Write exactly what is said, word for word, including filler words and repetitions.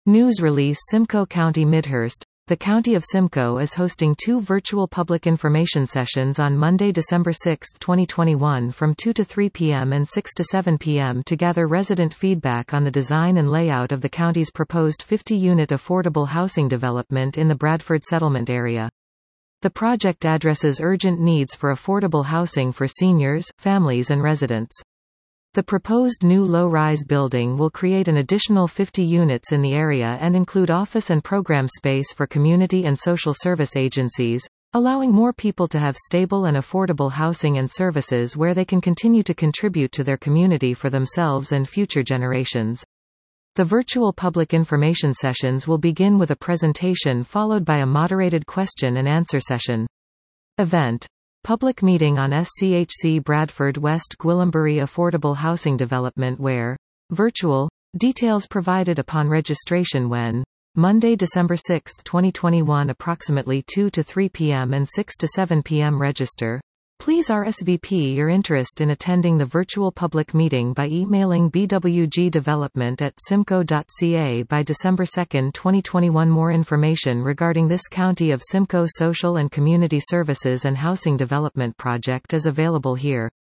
News release Simcoe County Midhurst. The County of Simcoe is hosting two virtual public information sessions on Monday, December sixth, twenty twenty-one from two to three p m and six to seven p m to gather resident feedback on the design and layout of the county's proposed fifty-unit affordable housing development in the Bradford settlement area. The project addresses urgent needs for affordable housing for seniors, families and residents. The proposed new low-rise building will create an additional fifty units in the area and include office and program space for community and social service agencies, allowing more people to have stable and affordable housing and services where they can continue to contribute to their community for themselves and future generations. The virtual public information sessions will begin with a presentation followed by a moderated question and answer session. Event. Public meeting on S C H C Bradford West Gwillimbury Affordable Housing Development where. Virtual. Details provided upon registration when. Monday, December sixth, twenty twenty-one approximately two to three p m and six to seven p m Register. Please R S V P your interest in attending the virtual public meeting by emailing b w g development at simcoe dot c a by December second, twenty twenty-one. More information regarding this County of Simcoe social and community services and housing development project is available here.